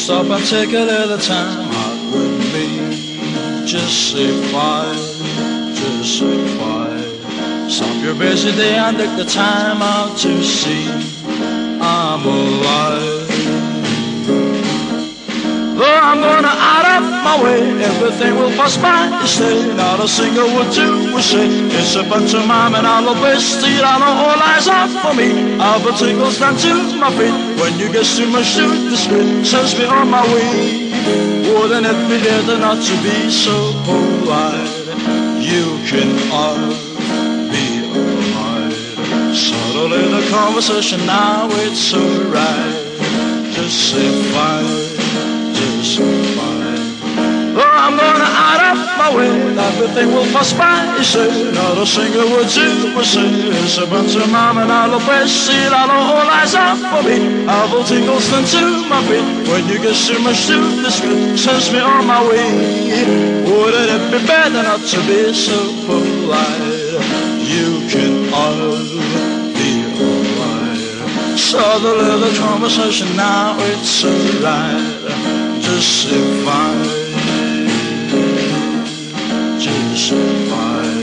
stop and take a little time out with me? Just say fine, just say fine. Stop your busy day and take the time out to see I'm alive. Though I'm gonna out of my way, everything will pass by. You say not a single word to we say. It's a bunch of mime and all the best. I know all eyes out for me. All the tingles down to my feet. When you get too much to the street, sends me on my way. Wouldn't it be better not to be so polite? You can all be alright. Suddenly the conversation now it's alright. Just say fine. Oh, I'm gonna out of my way, everything will pass by. You say, not a single word you will say. It's a bunch of mom and all the best. See it all, all eyes out for me. I will tingles down to my feet. When you get too much to the street, sends me on my way. Wouldn't it be better not to be so polite? You can all be alright. Suddenly the conversation now it's alright. Just say fine, just say fine.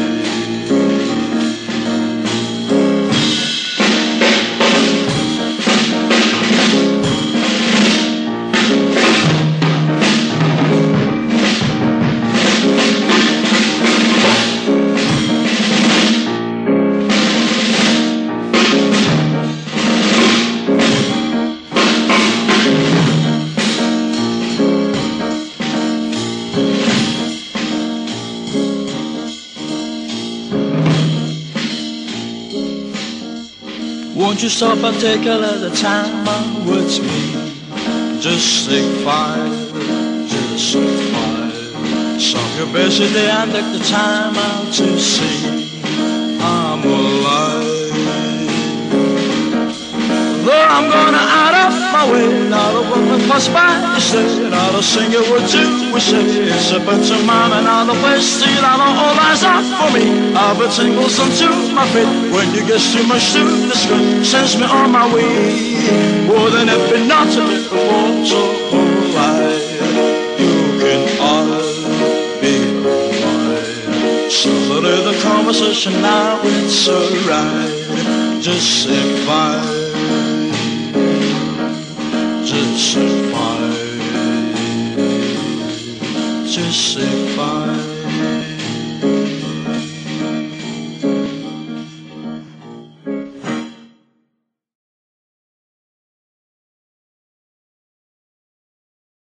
Won't you stop and take a little time out with me? Just say fine, just say fine. Stop your busy day and take the time out to see I'm alive. Though I'm gonna out of my way, not a woman pass by. You say, not a single word to we say. It's a bunch of mine and all the best. See, I know all eyes out for me. I'll be tingles onto my feet. When you get too much to the screen, sends me on my way. Wouldn't it be not to be so polite? You can all be alright. Suddenly the conversation now it's alright. Just say fine. Just say fine, just say fine.